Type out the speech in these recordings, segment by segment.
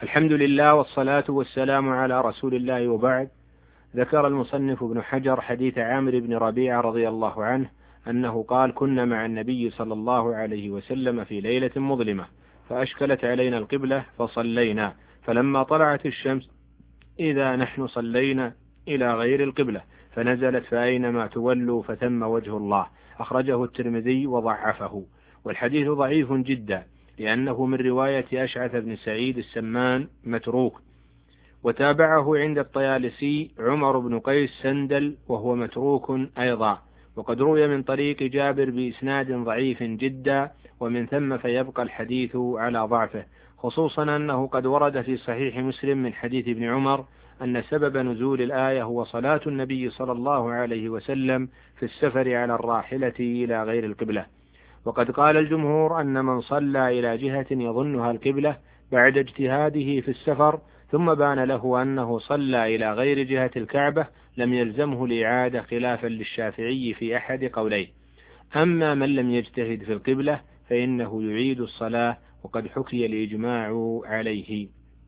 الحمد لله والصلاة والسلام على رسول الله، وبعد. ذكر المصنف ابن حجر حديث عامر بن ربيعة رضي الله عنه أنه قال: كنا مع النبي صلى الله عليه وسلم في ليلة مظلمة فأشكلت علينا القبلة فصلينا، فلما طلعت الشمس إذا نحن صلينا إلى غير القبلة، فنزلت: فأينما تولوا فثم وجه الله. أخرجه الترمذي وضعفه، والحديث ضعيف جدا لأنه من رواية أشعث بن سعيد السمان متروك، وتابعه عند الطيالسي عمر بن قيس سندل وهو متروك أيضا، وقد روي من طريق جابر بإسناد ضعيف جدا، ومن ثم فيبقى الحديث على ضعفه، خصوصا أنه قد ورد في صحيح مسلم من حديث ابن عمر أن سبب نزول الآية هو صلاة النبي صلى الله عليه وسلم في السفر على الراحلة إلى غير القبلة. وقد قال الجمهور أن من صلى إلى جهة يظنها القبلة بعد اجتهاده في السفر ثم بان له أنه صلى إلى غير جهة الكعبة لم يلزمه الإعادة، خلافا للشافعي في أحد قوليه. أما من لم يجتهد في القبلة فإنه يعيد الصلاة، وقد حكي الإجماع عليه.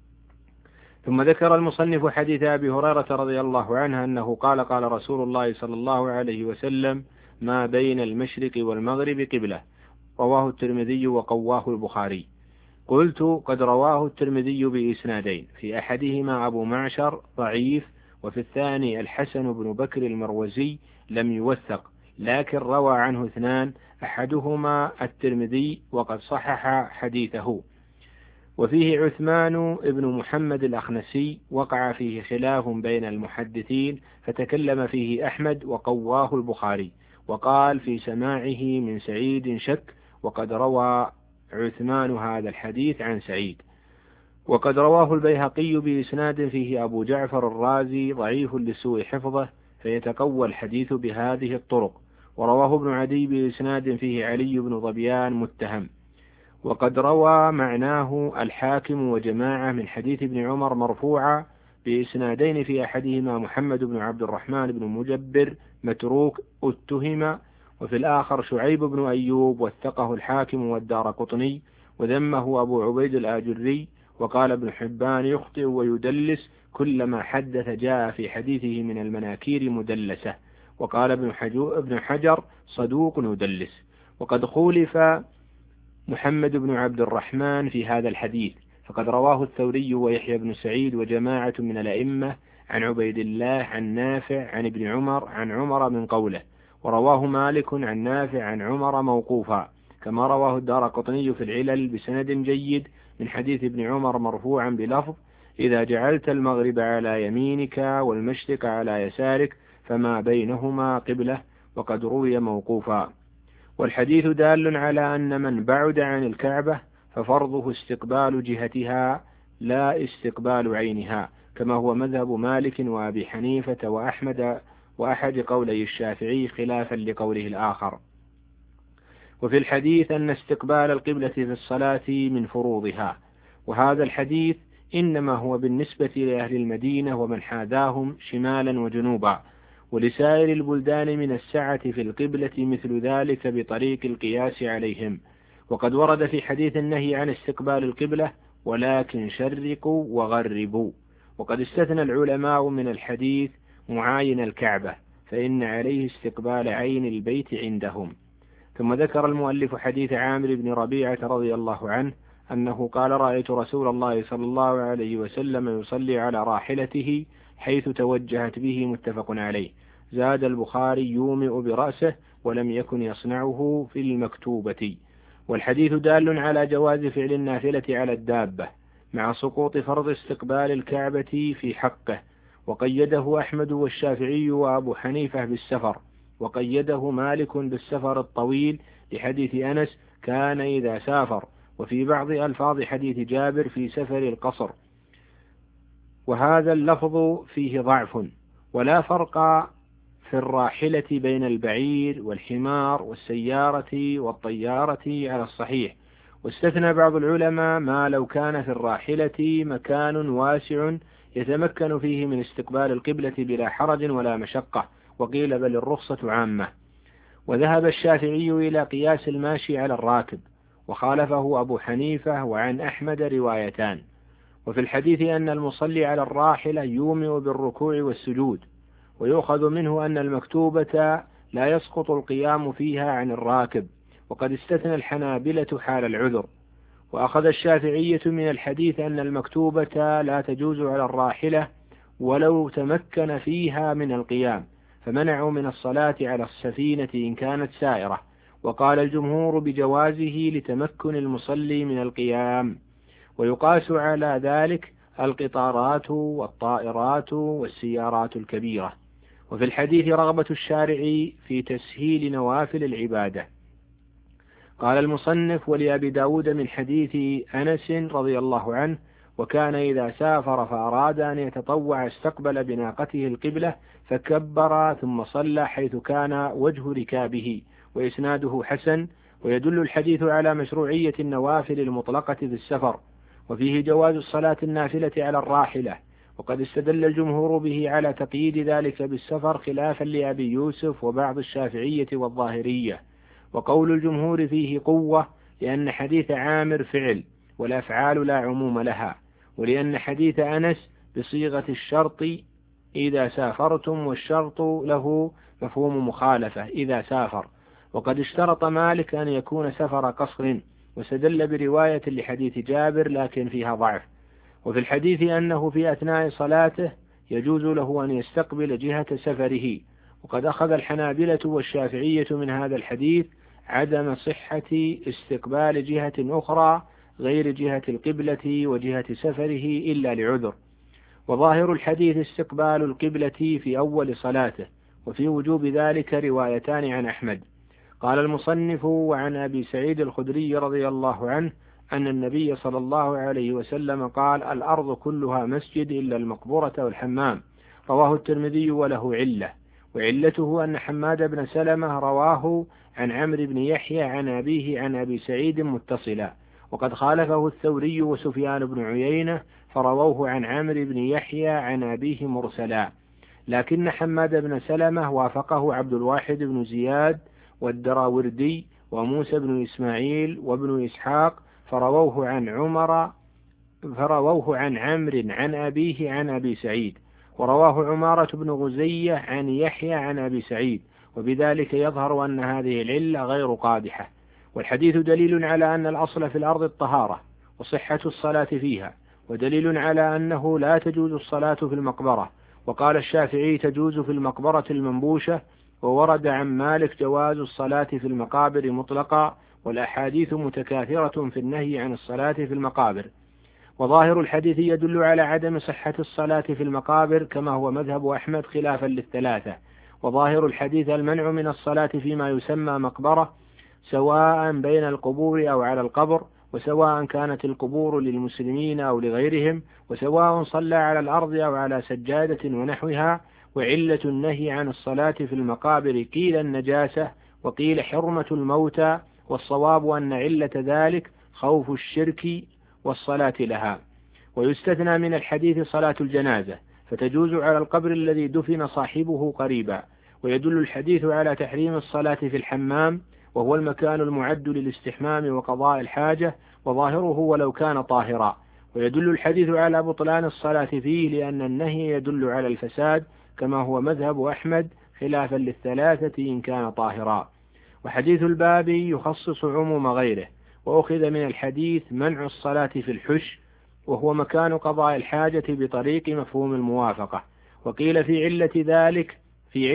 ثم ذكر المصنف حديث أبي هريرة رضي الله عنه أنه قال: قال رسول الله صلى الله عليه وسلم: ما بين المشرق والمغرب قبلة. رواه الترمذي وقواه البخاري. قلت: قد رواه الترمذي بإسنادين، في أحدهما أبو معشر ضعيف، وفي الثاني الحسن بن بكر المروزي لم يوثق، لكن روى عنه اثنان، أحدهما الترمذي وقد صحح حديثه. وفيه عثمان بن محمد الأخنسي وقع فيه خلاف بين المحدثين، فتكلم فيه أحمد وقواه البخاري، وقال في سماعه من سعيد شك، وقد روى عثمان هذا الحديث عن سعيد. وقد رواه البيهقي بإسناد فيه أبو جعفر الرازي ضعيف لسوء حفظه، فيتقوى الحديث بهذه الطرق. ورواه ابن عدي بإسناد فيه علي بن ظبيان متهم. وقد روى معناه الحاكم وجماعة من حديث ابن عمر مرفوعا بإسنادين، في أحدهما محمد بن عبد الرحمن بن مجبر متروك اتهم، وفي الآخر شعيب بن أيوب وثقه الحاكم والدارقطني، وذمه أبو عبيد الآجري، وقال ابن حبان: يخطئ ويدلس، كلما حدث جاء في حديثه من المناكير مدلسة. وقال ابن حجر: صدوق يدلس. وقد خولف محمد بن عبد الرحمن في هذا الحديث، فقد رواه الثوري ويحيى بن سعيد وجماعة من الأئمة عن عبيد الله عن نافع عن ابن عمر عن عمر من قوله، ورواه مالك عن نافع عن عمر موقوفا، كما رواه الدارقطني في العلل بسند جيد من حديث ابن عمر مرفوعا بلفظ: إذا جعلت المغرب على يمينك والمشرق على يسارك فما بينهما قبلة. وقد روي موقوفا. والحديث دال على أن من بعد عن الكعبة ففرضه استقبال جهتها لا استقبال عينها، كما هو مذهب مالك وأبي حنيفة وأحمد وأحد قولي الشافعي، خلافا لقوله الآخر. وفي الحديث أن استقبال القبلة في الصلاة من فروضها، وهذا الحديث إنما هو بالنسبة لأهل المدينة ومن حاذاهم شمالا وجنوبا، ولسائر البلدان من السعة في القبلة مثل ذلك بطريق القياس عليهم. وقد ورد في حديث النهي عن استقبال القبلة: ولكن شرقوا وغربوا. وقد استثنى العلماء من الحديث معاين الكعبة، فإن عليه استقبال عين البيت عندهم. ثم ذكر المؤلف حديث عامر بن ربيعة رضي الله عنه أنه قال: رأيت رسول الله صلى الله عليه وسلم يصلي على راحلته حيث توجهت به، متفق عليه. زاد البخاري: يومئ برأسه، ولم يكن يصنعه في المكتوبة. والحديث دال على جواز فعل النافلة على الدابة مع سقوط فرض استقبال الكعبة في حقه، وقيده أحمد والشافعي وأبو حنيفة بالسفر، وقيده مالك بالسفر الطويل لحديث أنس: كان إذا سافر، وفي بعض ألفاظ حديث جابر: في سفر القصر. وهذا اللفظ فيه ضعف، ولا فرق في الراحلة بين البعير والحمار والسيارة والطيارة على الصحيح. واستثنى بعض العلماء ما لو كان في الراحلة مكان واسع يتمكن فيه من استقبال القبلة بلا حرج ولا مشقة، وقيل بل الرخصة عامة. وذهب الشافعي إلى قياس الماشي على الراكب، وخالفه أبو حنيفة، وعن أحمد روايتان. وفي الحديث أن المصلي على الراحلة يومئ بالركوع والسجود، ويؤخذ منه أن المكتوبة لا يسقط القيام فيها عن الراكب، وقد استثنى الحنابلة حال العذر. وأخذ الشافعية من الحديث أن المكتوبة لا تجوز على الراحلة ولو تمكن فيها من القيام، فمنعوا من الصلاة على السفينة إن كانت سائرة. وقال الجمهور بجوازه لتمكن المصلي من القيام. ويقاس على ذلك القطارات والطائرات والسيارات الكبيرة. وفي الحديث رغبة الشارع في تسهيل نوافل العبادة. قال المصنف: ولأبي داود من حديث أنس رضي الله عنه: وكان إذا سافر فأراد أن يتطوع استقبل بناقته القبلة فكبر ثم صلى حيث كان وجه ركابه. وإسناده حسن. ويدل الحديث على مشروعية النوافل المطلقة في السفر، وفيه جواز الصلاة النافلة على الراحلة، وقد استدل الجمهور به على تقييد ذلك بالسفر خلافا لأبي يوسف وبعض الشافعية والظاهرية. وقول الجمهور فيه قوة، لأن حديث عامر فعل والأفعال لا عموم لها، ولأن حديث أنس بصيغة الشرط إذا سافرتم، والشرط له مفهوم مخالفة إذا سافر. وقد اشترط مالك أن يكون سفر قصر، واستدل برواية لحديث جابر لكن فيها ضعف. وفي الحديث أنه في أثناء صلاته يجوز له أن يستقبل جهة سفره. وقد أخذ الحنابلة والشافعية من هذا الحديث عدم صحة استقبال جهة أخرى غير جهة القبلة وجهة سفره إلا لعذر. وظاهر الحديث استقبال القبلة في أول صلاته، وفي وجوب ذلك روايتان عن أحمد. قال المصنف: وعن أبي سعيد الخدري رضي الله عنه أن النبي صلى الله عليه وسلم قال: الأرض كلها مسجد إلا المقبرة والحمام. رواه الترمذي وله علة، وعلته أن حماد بن سلمة رواه عن عمرو بن يحيى عن أبيه عن أبي سعيد متصلا، وقد خالفه الثوري وسفيان بن عيينة فرووه عن عمرو بن يحيى عن أبيه مرسلا، لكن حماد بن سلمة وافقه عبد الواحد بن زياد والدراوردي وموسى بن إسماعيل وابن إسحاق فرووه عن عمرو عن أبيه عن أبي سعيد، ورواه عمارة بن غزية عن يحيى عن أبي سعيد، وبذلك يظهر أن هذه العلة غير قادحة. والحديث دليل على أن الأصل في الأرض الطهارة وصحة الصلاة فيها، ودليل على أنه لا تجوز الصلاة في المقبرة. وقال الشافعي: تجوز في المقبرة المنبوشة. وورد عن مالك جواز الصلاة في المقابر مطلقا، والأحاديث متكاثرة في النهي عن الصلاة في المقابر. وظاهر الحديث يدل على عدم صحة الصلاة في المقابر كما هو مذهب أحمد خلافا للثلاثة. وظاهر الحديث المنع من الصلاة فيما يسمى مقبرة، سواء بين القبور أو على القبر، وسواء كانت القبور للمسلمين أو لغيرهم، وسواء صلى على الأرض أو على سجادة ونحوها. وعلة النهي عن الصلاة في المقابر قيل النجاسة وقيل حرمة الموتى، والصواب أن علة ذلك خوف الشرك والصلاة لها. ويستثنى من الحديث صلاة الجنازة، فتجوز على القبر الذي دفن صاحبه قريبا. ويدل الحديث على تحريم الصلاة في الحمام، وهو المكان المعد للاستحمام وقضاء الحاجة، وظاهره ولو كان طاهرا. ويدل الحديث على بطلان الصلاة فيه، لأن النهي يدل على الفساد كما هو مذهب أحمد خلافا للثلاثة إن كان طاهرا. وحديث الباب يخصص عموم غيره. وأخذ من الحديث منع الصلاة في الحش، وهو مكان قضاء الحاجة بطريق مفهوم الموافقة. وقيل في علة ذلك في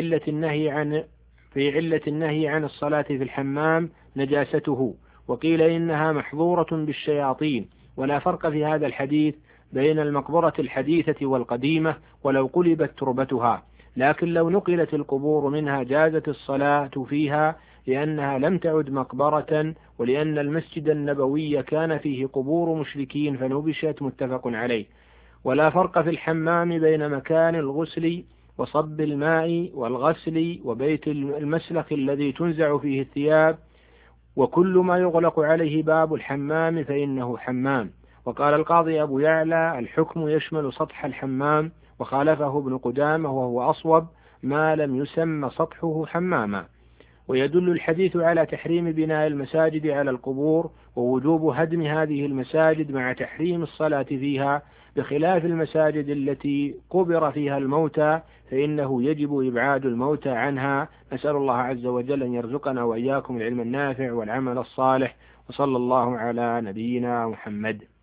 علة النهي عن الصلاة في الحمام نجاسته، وقيل إنها محظورة بالشياطين. ولا فرق في هذا الحديث بين المقبرة الحديثة والقديمة ولو قلبت تربتها، لكن لو نقلت القبور منها جازت الصلاة فيها، لأنها لم تعد مقبرة، ولأن المسجد النبوي كان فيه قبور مشركين فنبشت، متفق عليه. ولا فرق في الحمام بين مكان الغسل وصب الماء والغسل وبيت المسلخ الذي تنزع فيه الثياب، وكل ما يغلق عليه باب الحمام فإنه حمام. وقال القاضي أبو يعلى: الحكم يشمل سطح الحمام، وخالفه ابن قدامة وهو أصوب ما لم يسمى سطحه حماما. ويدل الحديث على تحريم بناء المساجد على القبور، ووجوب هدم هذه المساجد مع تحريم الصلاة فيها، بخلاف المساجد التي قبر فيها الموتى فإنه يجب إبعاد الموتى عنها. نسأل الله عز وجل أن يرزقنا وإياكم العلم النافع والعمل الصالح، وصلى الله على نبينا محمد.